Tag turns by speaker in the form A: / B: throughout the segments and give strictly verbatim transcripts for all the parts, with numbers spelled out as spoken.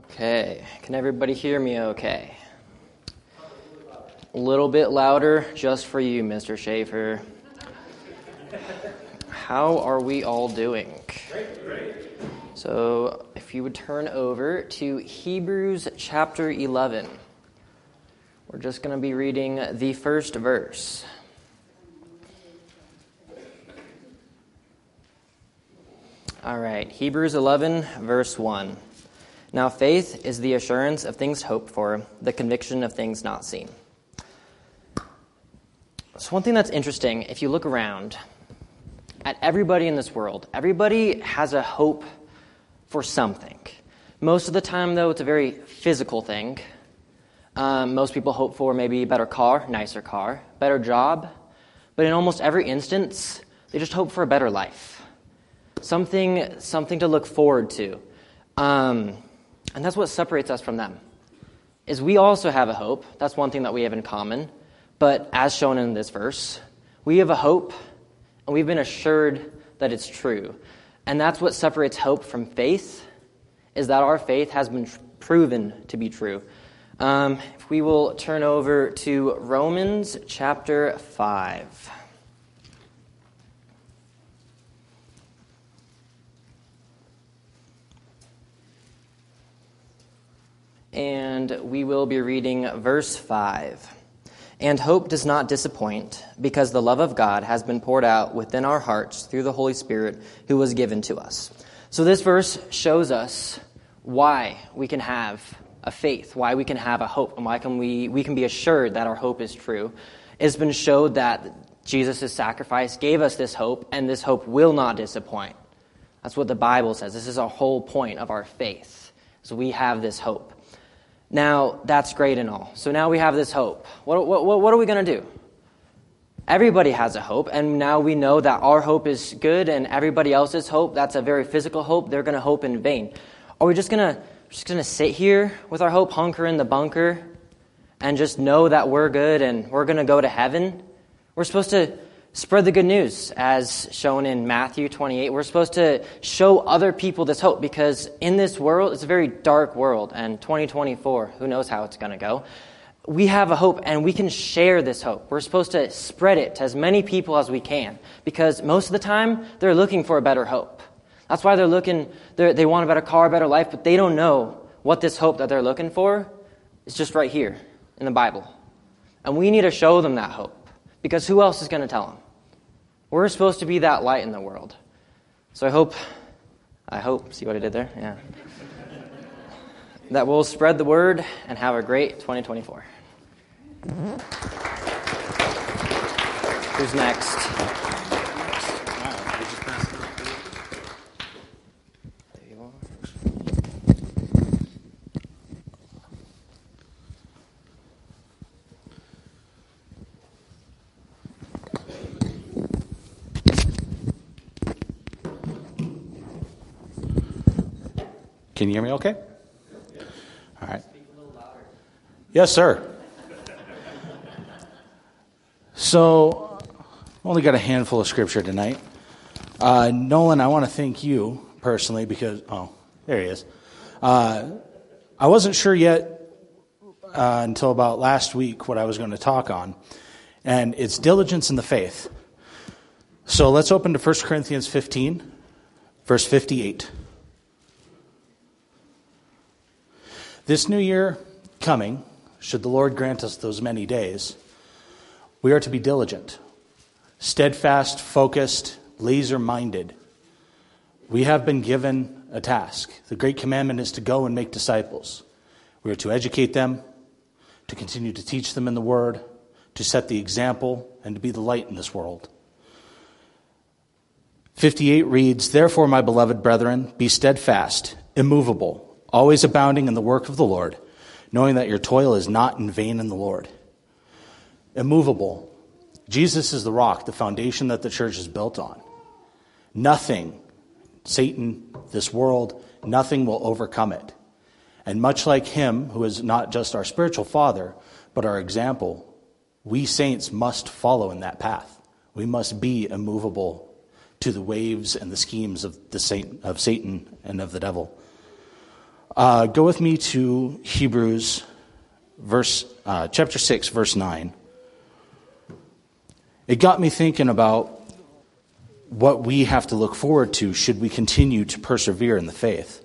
A: Okay, can everybody hear me okay? A little bit louder just for you, Mister Schaefer. How are we all doing? So, if you would turn over to Hebrews chapter eleven. We're just going to be reading the first verse. All right, Hebrews eleven, verse one. Now faith is the assurance of things hoped for, the conviction of things not seen. So one thing that's interesting, if you look around at everybody in this world, everybody has a hope for something. Most of the time, though, it's a very physical thing. Um, most people hope for maybe a better car, nicer car, better job. But in almost every instance, they just hope for a better life. Something, something to look forward to. Um, and that's what separates us from them. Is we also have a hope. That's one thing that we have in common. But as shown in this verse, we have a hope, and we've been assured that it's true. And that's what separates hope from faith, is that our faith has been tr- proven to be true. Um, if we will turn over to Romans chapter five. And we will be reading verse five. And hope does not disappoint, because the love of God has been poured out within our hearts through the Holy Spirit who was given to us. So this verse shows us why we can have a faith, why we can have a hope, and why can we, we can be assured that our hope is true. It's been showed that Jesus' sacrifice gave us this hope, and this hope will not disappoint. That's what the Bible says. This is our whole point of our faith, so we have this hope. Now, that's great and all. So now we have this hope. What, what, what are we going to do? Everybody has a hope, and now we know that our hope is good, and everybody else's hope, that's a very physical hope, they're going to hope in vain. Are we just going to just going to sit here with our hope, hunker in the bunker, and just know that we're good and we're going to go to heaven? We're supposed to spread the good news, as shown in Matthew twenty-eight. We're supposed to show other people this hope, because in this world, it's a very dark world, and twenty twenty-four, who knows how it's going to go. We have a hope, and we can share this hope. We're supposed to spread it to as many people as we can, because most of the time, they're looking for a better hope. That's why they're looking, they're, they want a better car, a better life, but they don't know what this hope that they're looking for is just right here in the Bible. And we need to show them that hope, because who else is going to tell them? We're supposed to be that light in the world. So I hope, I hope, see what I did there? Yeah. That we'll spread the word and have a great twenty twenty-four. Who's next? There you are.
B: Can you hear me okay? All right. Yes, sir. So, only got a handful of scripture tonight. Uh, Nolan, I want to thank you personally because, oh, there he is. Uh, I wasn't sure yet uh, until about last week what I was going to talk on, and it's diligence in the faith. So let's open to First Corinthians fifteen, verse fifty-eight. This new year coming, should the Lord grant us those many days, we are to be diligent, steadfast, focused, laser-minded. We have been given a task. The great commandment is to go and make disciples. We are to educate them, to continue to teach them in the Word, to set the example, and to be the light in this world. fifty-eight reads, "Therefore, my beloved brethren, be steadfast, immovable, always abounding in the work of the Lord, knowing that your toil is not in vain in the Lord." Immovable. Jesus is the rock, the foundation that the church is built on. Nothing, Satan, this world, nothing will overcome it. And much like him, who is not just our spiritual father, but our example, we saints must follow in that path. We must be immovable to the waves and the schemes of the Satan, of Satan and of the devil. Uh, go with me to Hebrews verse uh, chapter six, verse nine. It got me thinking about what we have to look forward to should we continue to persevere in the faith.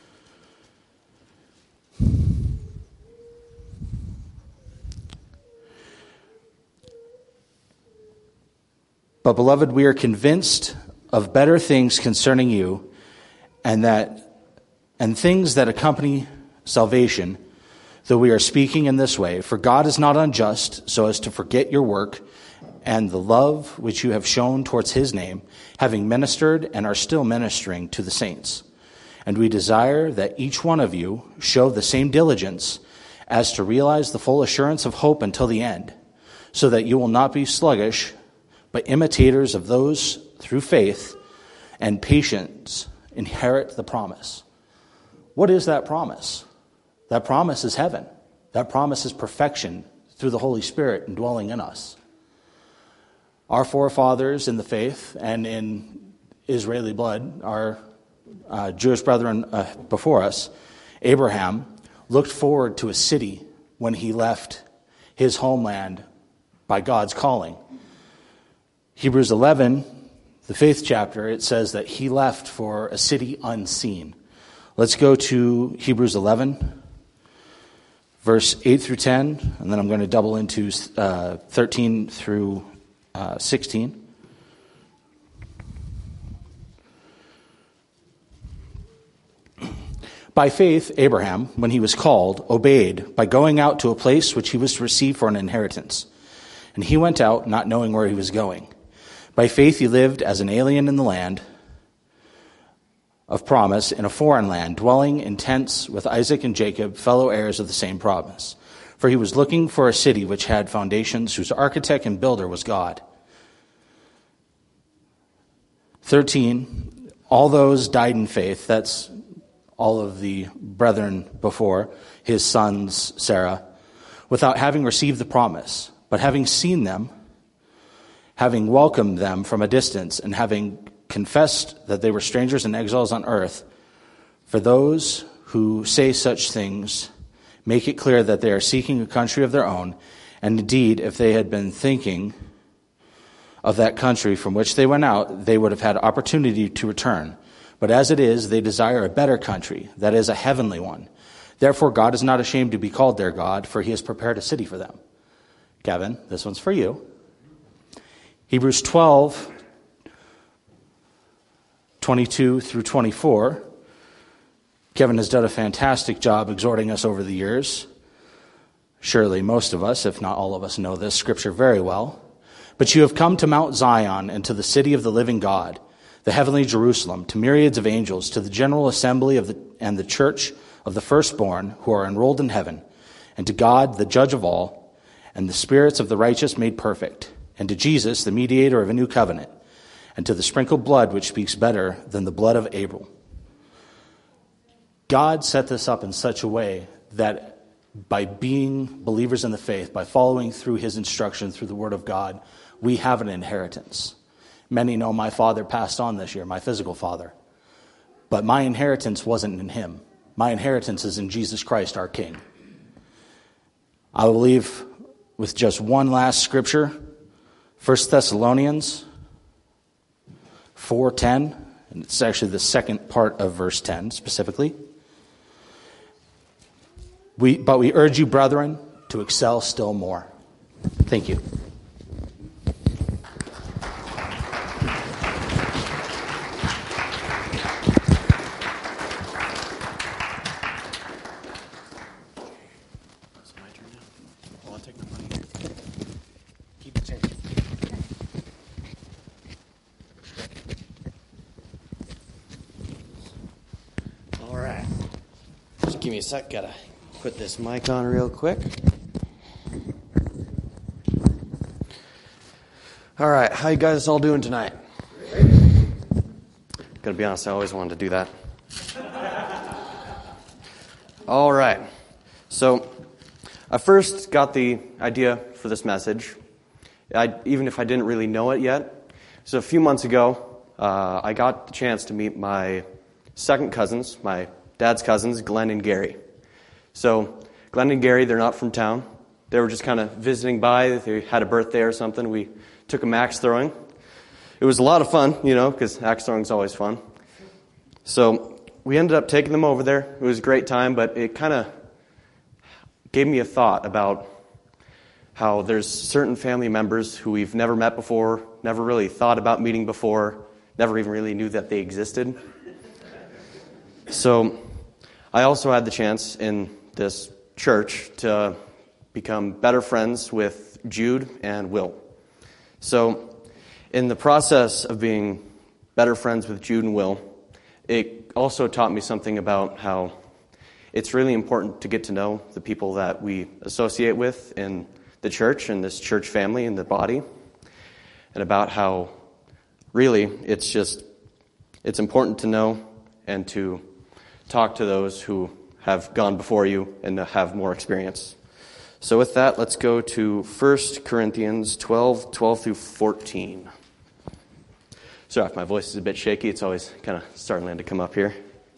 B: But, beloved, we are convinced of better things concerning you, and that and things that accompany salvation, though we are speaking in this way. For God is not unjust, so as to forget your work and the love which you have shown towards his name, having ministered and are still ministering to the saints. And we desire that each one of you show the same diligence as to realize the full assurance of hope until the end, so that you will not be sluggish, but imitators of those through faith and patience inherit the promise. What is that promise? That promise is heaven. That promise is perfection through the Holy Spirit indwelling in us. Our forefathers in the faith and in Israeli blood, our uh, Jewish brethren uh, before us, Abraham, looked forward to a city when he left his homeland by God's calling. Hebrews eleven, the fifth chapter, it says that he left for a city unseen. Let's go to Hebrews eleven, verse eight through ten, and then I'm going to double into uh, thirteen through uh, sixteen. By faith, Abraham, when he was called, obeyed by going out to a place which he was to receive for an inheritance. And he went out, not knowing where he was going. By faith he lived as an alien in the land of promise, in a foreign land, dwelling in tents with Isaac and Jacob, fellow heirs of the same promise. For he was looking for a city which had foundations, whose architect and builder was God. thirteen, all those died in faith. That's all of the brethren before, his sons, Sarah, without having received the promise, but having seen them, having welcomed them from a distance, and having confessed that they were strangers and exiles on earth. For those who say such things make it clear that they are seeking a country of their own, and indeed, if they had been thinking of that country from which they went out, they would have had opportunity to return. But as it is, they desire a better country, that is, a heavenly one. Therefore, God is not ashamed to be called their God, for he has prepared a city for them. Kevin, this one's for you. Hebrews twelve, twenty-two through twenty-four. Kevin has done a fantastic job exhorting us over the years. Surely most of us, if not all of us, know this scripture very well. But you have come to Mount Zion and to the city of the living God, the heavenly Jerusalem, to myriads of angels, to the general assembly of the and the church of the firstborn who are enrolled in heaven, and to God, the judge of all, and the spirits of the righteous made perfect, and to Jesus, the mediator of a new covenant, and to the sprinkled blood which speaks better than the blood of Abel. God set this up in such a way that by being believers in the faith, by following through his instruction through the word of God, we have an inheritance. Many know my father passed on this year, my physical father. But my inheritance wasn't in him. My inheritance is in Jesus Christ, our King. I will leave with just one last scripture. First Thessalonians four ten, and it's actually the second part of verse ten specifically. We, but we urge you, brethren, to excel still more. Thank you.
C: Give me a sec, gotta put this mic on real quick. All right, how you guys all doing tonight? Gotta be honest, I always wanted to do that. All right, so I first got the idea for this message, I, even if I didn't really know it yet. So a few months ago, uh, I got the chance to meet my second cousins, my Dad's cousins, Glenn and Gary. So Glenn and Gary, they're not from town. They were just kind of visiting by. They had a birthday or something. We took them axe throwing. It was a lot of fun, you know, because axe throwing is always fun. So we ended up taking them over there. It was a great time, but it kind of gave me a thought about how there's certain family members who we've never met before, never really thought about meeting before, never even really knew that they existed. So I also had the chance in this church to become better friends with Jude and Will. So in the process of being better friends with Jude and Will, it also taught me something about how it's really important to get to know the people that we associate with in the church and this church family and the body, and about how really it's just, it's important to know and to talk to those who have gone before you and have more experience. So with that, let's go to First Corinthians twelve, twelve through fourteen. Sorry if my voice is a bit shaky. It's always kind of starting to come up here.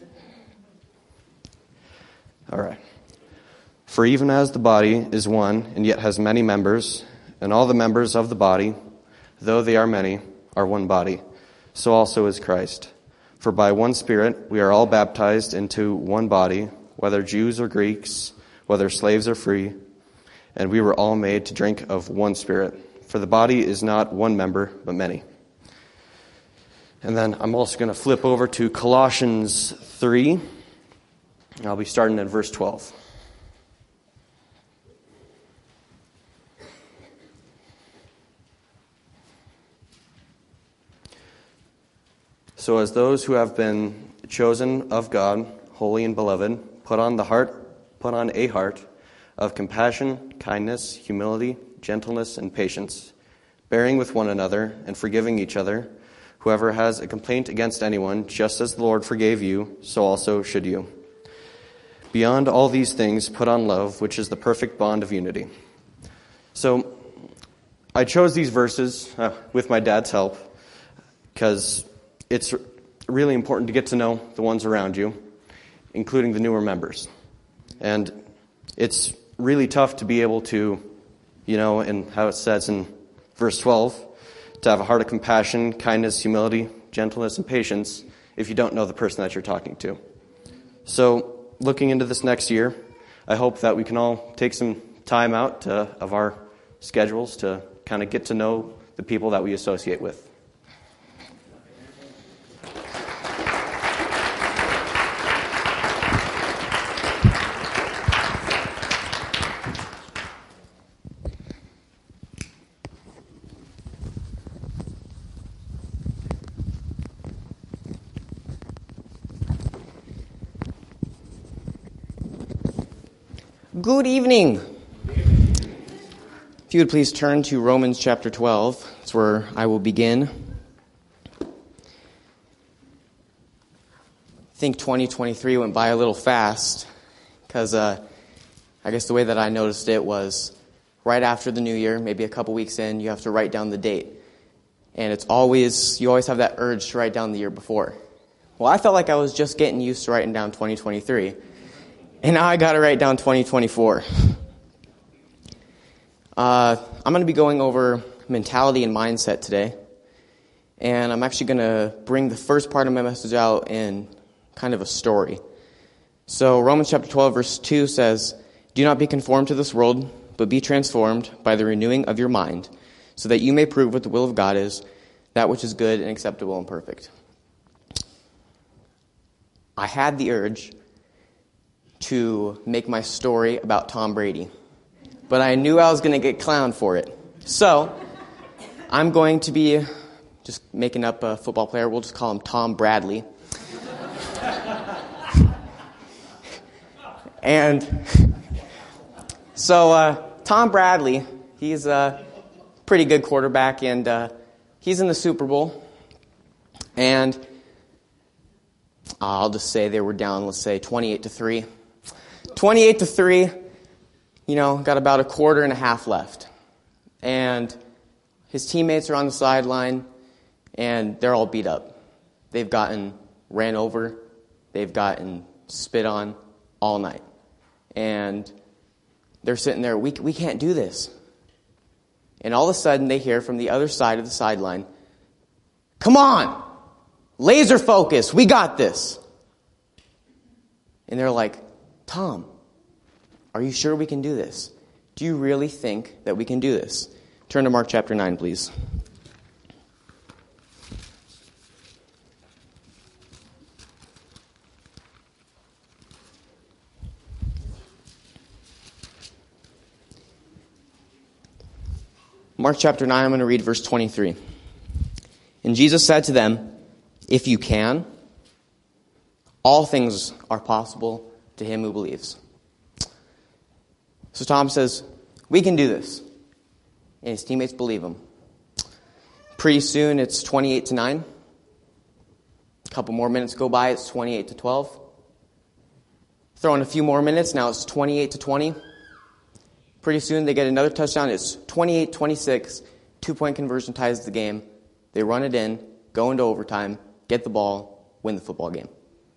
C: All right. For even as the body is one and yet has many members, and all the members of the body, though they are many, are one body, so also is Christ. For by one Spirit we are all baptized into one body, whether Jews or Greeks, whether slaves or free, and we were all made to drink of one Spirit. For the body is not one member, but many. And then I'm also going to flip over to Colossians three. I'll be starting at verse twelve. So as those who have been chosen of God, holy and beloved, put on the heart, put on a heart of compassion, kindness, humility, gentleness, and patience, bearing with one another and forgiving each other. Whoever has a complaint against anyone, just as the Lord forgave you, so also should you. Beyond all these things, put on love, which is the perfect bond of unity. So I chose these verses uh, with my dad's help because it's really important to get to know the ones around you, including the newer members. And it's really tough to be able to, you know, and how it says in verse twelve, to have a heart of compassion, kindness, humility, gentleness, and patience if you don't know the person that you're talking to. So looking into this next year, I hope that we can all take some time out to, of our schedules to kind of get to know the people that we associate with.
A: Good evening. If you would please turn to Romans chapter twelve. That's where I will begin. I think twenty twenty-three went by a little fast because uh, I guess the way that I noticed it was right after the new year, maybe a couple weeks in, you have to write down the date. And it's always, you always have that urge to write down the year before. Well, I felt like I was just getting used to writing down twenty twenty-three. And now I got to write down twenty twenty-four. Uh, I'm going to be going over mentality and mindset today. And I'm actually going to bring the first part of my message out in kind of a story. So Romans chapter twelve, verse two says, "Do not be conformed to this world, but be transformed by the renewing of your mind, so that you may prove what the will of God is, that which is good and acceptable and perfect." I had the urge to make my story about Tom Brady, but I knew I was going to get clowned for it. So I'm going to be just making up a football player. We'll just call him Tom Bradley. And so uh, Tom Bradley, he's a pretty good quarterback, and uh, he's in the Super Bowl. And I'll just say they were down, let's say, twenty-eight to three. twenty-eight to three, you know, got about a quarter and a half left. And his teammates are on the sideline, and they're all beat up. They've gotten ran over. They've gotten
D: spit on all night. And they're sitting there, we, we can't do this. And all of a sudden they hear from the other side of the sideline, come on, laser focus, we got this. And they're like, Tom, are you sure we can do this? Do you really think that we can do this? Turn to Mark chapter nine, please. Mark chapter nine, I'm going to read verse twenty-three. And Jesus said to them, if you can, all things are possible to him who believes. So Tom says, we can do this. And his teammates believe him. Pretty soon it's twenty-eight to nine. A couple more minutes go by, it's twenty-eight to twelve. Throw in a few more minutes, now it's twenty-eight to twenty. Pretty soon they get another touchdown. It's twenty-eight twenty-six. Two-point conversion ties the game. They run it in, go into overtime, get the ball, win the football game.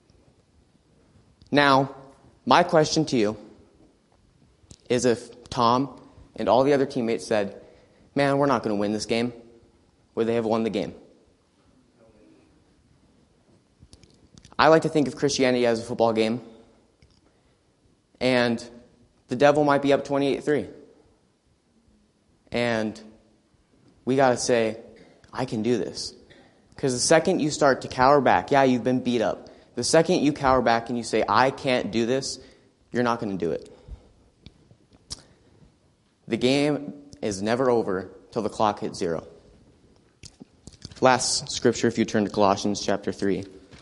D: Now, my question to you is if Tom and all the other teammates said, man, we're not going to win this game, would they have won the game? I like to think of Christianity as a football game, and the devil might be up twenty-eight three. And we got to say, I can do this. Because the second you start to cower back, yeah, you've been beat up. The second you cower back and you say, I can't do this, you're not going to do it. The game is never over till the clock hits zero. Last scripture, if you turn to Colossians chapter three.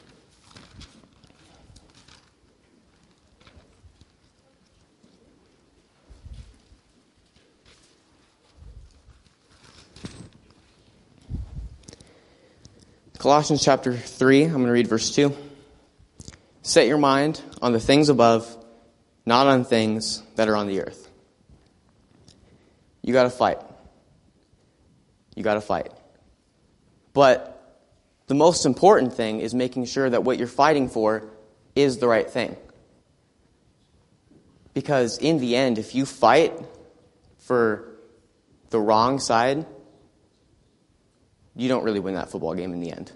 D: Colossians chapter three, I'm going to read verse two. Set your mind on the things above, not on things that are on the earth. You got to fight. You got to fight. But the most important thing is making sure that what you're fighting for is the right thing. Because in the end, if you fight for the wrong side, you don't really win that football game in the end.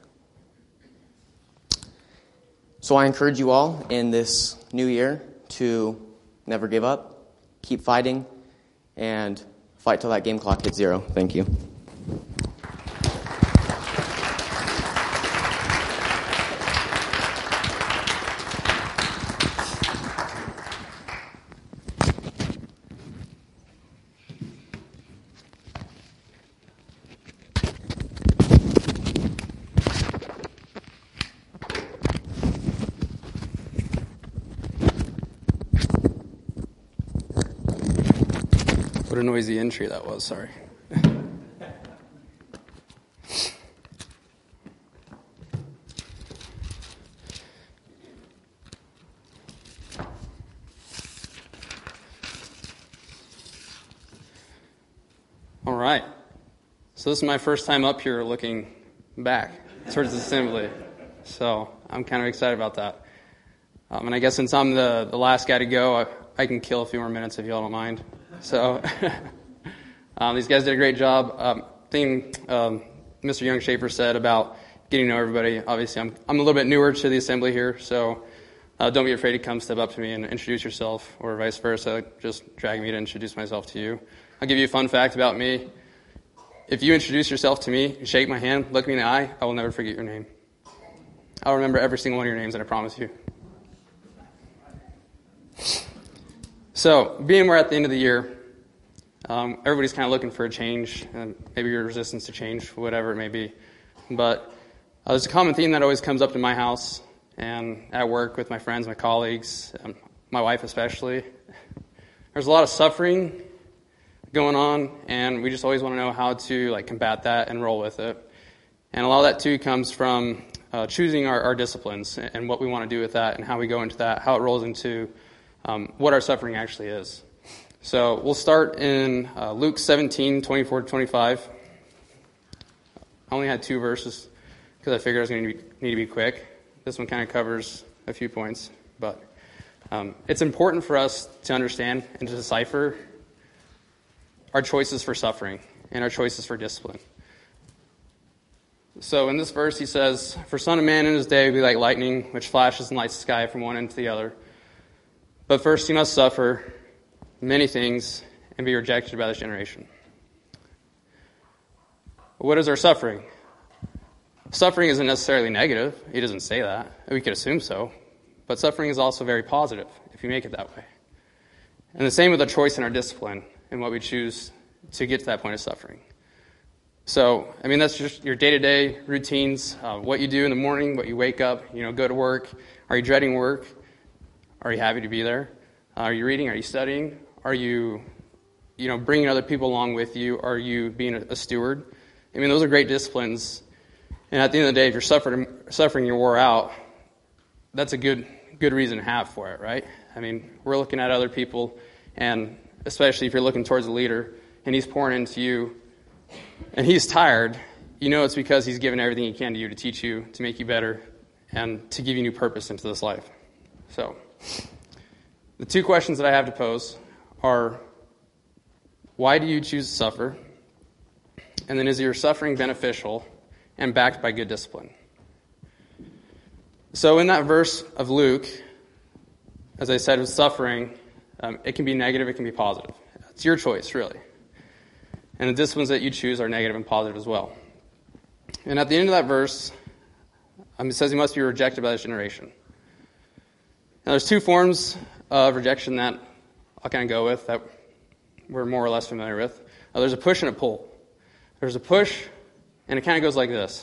D: So I encourage you all in this new year to never give up, keep fighting, and fight till that game clock hits zero. Thank you.
E: What a noisy entry that was, sorry. All right. So this is my first time up here looking back towards the assembly. So I'm kind of excited about that. Um, and I guess since I'm the, the last guy to go, I, I can kill a few more minutes if y'all don't mind. So um, these guys did a great job. Um, thing um, Mister Young Schaefer said about getting to know everybody. Obviously, I'm I'm a little bit newer to the assembly here, so uh, don't be afraid to come step up to me and introduce yourself, or vice versa. Just drag me to introduce myself to you. I'll give you a fun fact about me. If you introduce yourself to me, shake my hand, look me in the eye, I will never forget your name. I'll remember every single one of your names, and I promise you. So, being we're at the end of the year, um, everybody's kind of looking for a change, and maybe your resistance to change, whatever it may be. But uh, there's a common theme that always comes up in my house and at work with my friends, my colleagues, um, my wife especially. There's a lot of suffering going on, and we just always want to know how to like combat that and roll with it. And a lot of that too comes from uh, choosing our, our disciplines and what we want to do with that and how we go into that, how it rolls into um, what our suffering actually is. So we'll start in uh, Luke seventeen, twenty-four to twenty-five. I only had two verses because I figured I was going to need to be quick. This one kind of covers a few points, but Um, it's important for us to understand and to decipher our choices for suffering and our choices for discipline. So in this verse he says, "For Son of Man in his day will be like lightning, which flashes and lights the sky from one end to the other. But first he must suffer many things and be rejected by this generation." What is our suffering? Suffering isn't necessarily negative. He doesn't say that. We could assume so. But suffering is also very positive, if you make it that way. And the same with our choice in our discipline and what we choose to get to that point of suffering. So, I mean, that's just your day-to-day routines, uh, what you do in the morning, what you wake up, you know, go to work. Are you dreading work? Are you happy to be there? Uh, are you reading? Are you studying? Are you, you know, bringing other people along with you? Are you being a, a steward? I mean, those are great disciplines. And at the end of the day, if you're suffering, suffering you're wore out, that's a good good reason to have for it, right? I mean, we're looking at other people, and especially if you're looking towards a leader, and he's pouring into you, and he's tired, you know it's because he's given everything he can to you to teach you, to make you better, and to give you new purpose into this life. So, the two questions that I have to pose are, why do you choose to suffer? And then, is your suffering beneficial and backed by good discipline? So in that verse of Luke, as I said, with suffering, um, it can be negative, it can be positive. It's your choice, really. And the disciplines that you choose are negative and positive as well. And at the end of that verse, um, it says he must be rejected by this generation. Now there's two forms of rejection that I'll kind of go with that we're more or less familiar with. Uh, there's a push and a pull. There's a push, and it kind of goes like this.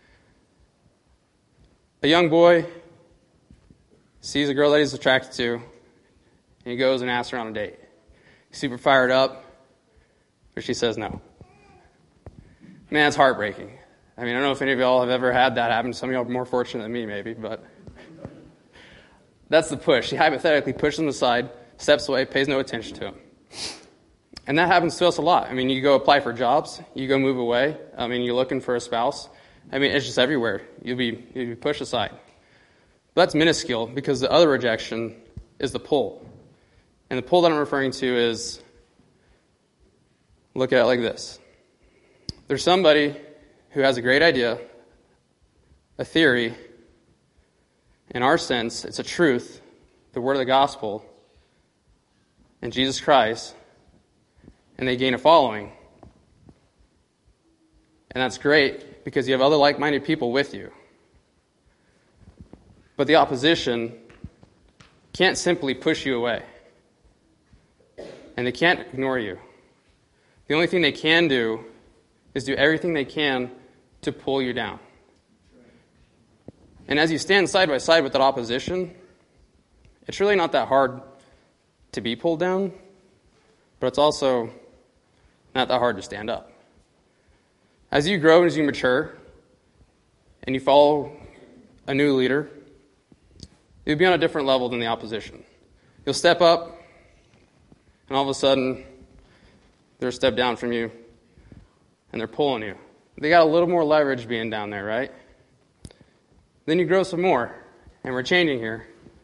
E: A young boy sees a girl that he's attracted to, and he goes and asks her on a date. He's super fired up, but she says no. Man, it's heartbreaking. I mean, I don't know if any of y'all have ever had that happen. Some of y'all are more fortunate than me, maybe, but that's the push. She hypothetically pushes him aside, steps away, pays no attention to him. And that happens to us a lot. I mean, you go apply for jobs, you go move away. I mean, you're looking for a spouse. I mean, it's just everywhere. You'll be, you'll be pushed aside. But that's minuscule because the other rejection is the pull. And the pull that I'm referring to is, look at it like this. There's somebody who has a great idea, a theory. In our sense, it's a truth, the word of the gospel, and Jesus Christ, and they gain a following. And that's great because you have other like-minded people with you. But the opposition can't simply push you away. And they can't ignore you. The only thing they can do is do everything they can to pull you down. And as you stand side by side with that opposition, it's really not that hard to be pulled down, but it's also not that hard to stand up. As you grow and as you mature, and you follow a new leader, you'll be on a different level than the opposition. You'll step up, and all of a sudden, they're a step down from you, and they're pulling you. They got a little more leverage being down there, right? Then you grow some more, and we're changing here.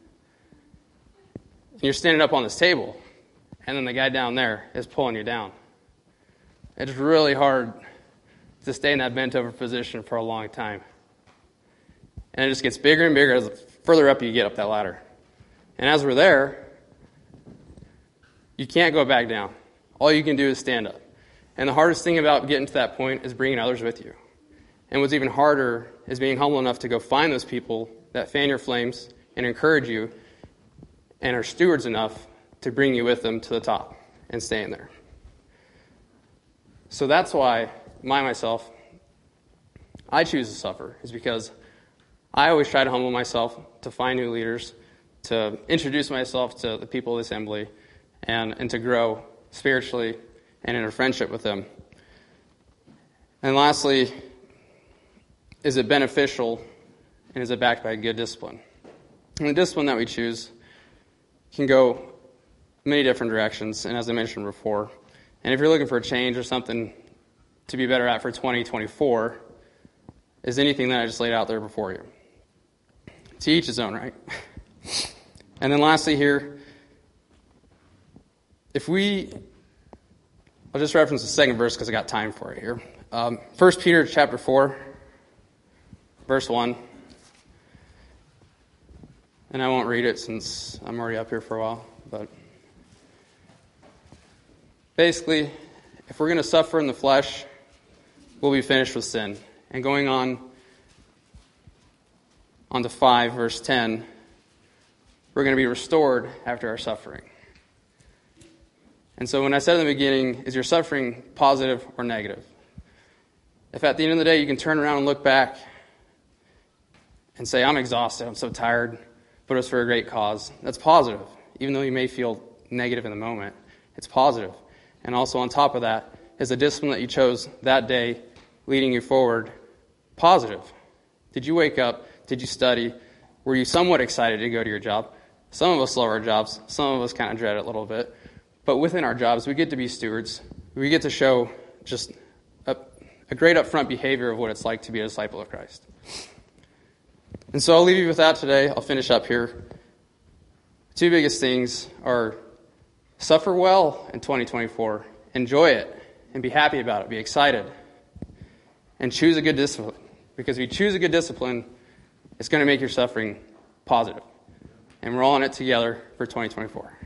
E: And you're standing up on this table, and then the guy down there is pulling you down. It's really hard to stay in that bent over position for a long time. And it just gets bigger and bigger as the further up you get up that ladder. And as we're there, you can't go back down. All you can do is stand up. And the hardest thing about getting to that point is bringing others with you. And what's even harder is being humble enough to go find those people that fan your flames and encourage you and are stewards enough to bring you with them to the top and staying there. So that's why, my myself, I choose to suffer, is because I always try to humble myself to find new leaders, to introduce myself to the people of the assembly, and, and to grow spiritually and in a friendship with them. And lastly, is it beneficial and is it backed by good discipline? And the discipline that we choose can go many different directions, and as I mentioned before, and if you're looking for a change or something to be better at for twenty twenty-four, is anything that I just laid out there before you. To each his own, right? And then lastly here, if we, I'll just reference the second verse because I got time for it here. Um, First Peter chapter four, verse one. And I won't read it since I'm already up here for a while. But basically, if we're going to suffer in the flesh, we'll be finished with sin. And going on, on to five, verse ten, we're going to be restored after our suffering. And so when I said in the beginning, is your suffering positive or negative? If at the end of the day you can turn around and look back and say, I'm exhausted, I'm so tired, but it was for a great cause, that's positive. Even though you may feel negative in the moment, it's positive. And also on top of that is the discipline that you chose that day leading you forward, positive. Did you wake up? Did you study? Were you somewhat excited to go to your job? Some of us love our jobs. Some of us kind of dread it a little bit. But within our jobs, we get to be stewards. We get to show just a, a great upfront behavior of what it's like to be a disciple of Christ. And so I'll leave you with that today. I'll finish up here. Two biggest things are suffer well in twenty twenty-four. Enjoy it and be happy about it. Be excited. And choose a good discipline. Because if you choose a good discipline, it's going to make your suffering positive. And we're all in it together for twenty twenty-four.